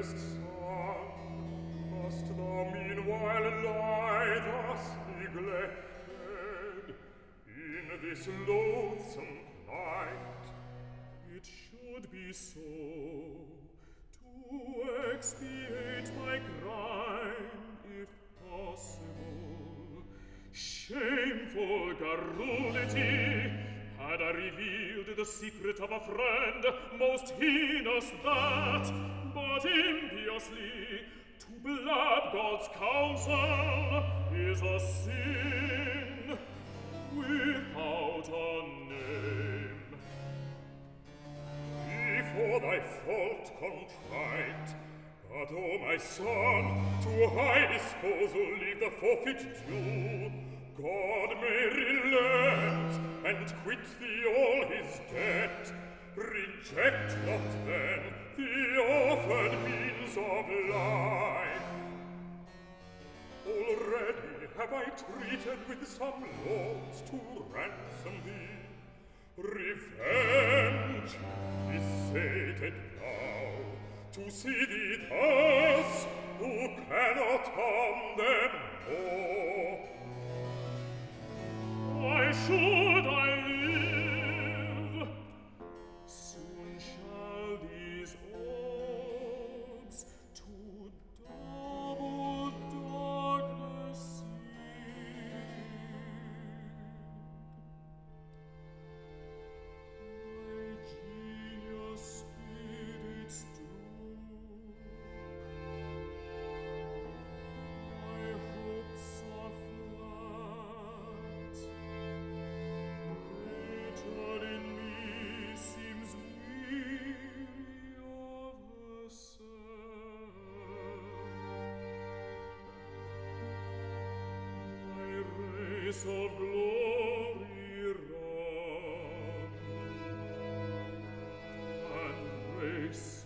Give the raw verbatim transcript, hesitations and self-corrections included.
dearest son, must thou meanwhile lie thus neglected in this loathsome plight? It should be so, to expiate my crime, if possible. Shameful garrulity, had I revealed the secret of a friend, most heinous that, but impiously to blab God's counsel is a sin without a name. Before thy fault contrite, but, O my son, to high disposal leave the forfeit due. God may relent and quit thee all his debt. Reject not then the offered means of life. Already have I treated with some lords to ransom thee. Revenge is sated now, to see thee thus, who cannot harm them more. Why should I live? Soon shall these orbs to double darkness yield. My genius spirits do, my hopes are flat. Nature in me seems weary of herself. My race of glory run, and race